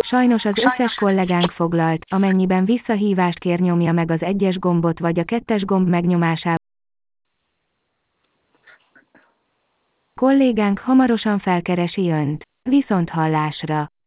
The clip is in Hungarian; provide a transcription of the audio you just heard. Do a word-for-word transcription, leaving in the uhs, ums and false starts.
Sajnos az összes kollégánk foglalt, amennyiben visszahívást kér, nyomja meg az egyes gombot vagy a kettes gomb megnyomásával. Kollégánk hamarosan felkeresi Önt. Viszonthallásra!